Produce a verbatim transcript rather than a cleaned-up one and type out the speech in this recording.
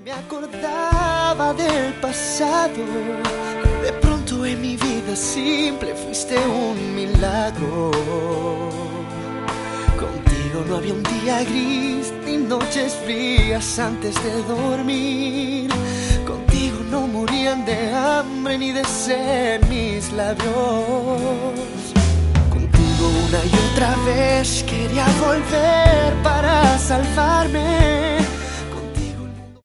me acordaba del pasado. De pronto en mi vida simple fuiste un milagro. Contigo no había un día gris ni noches frías antes de dormir. Contigo no morían de hambre ni de sed mis labios. Contigo una y otra vez quería volver para salvarme.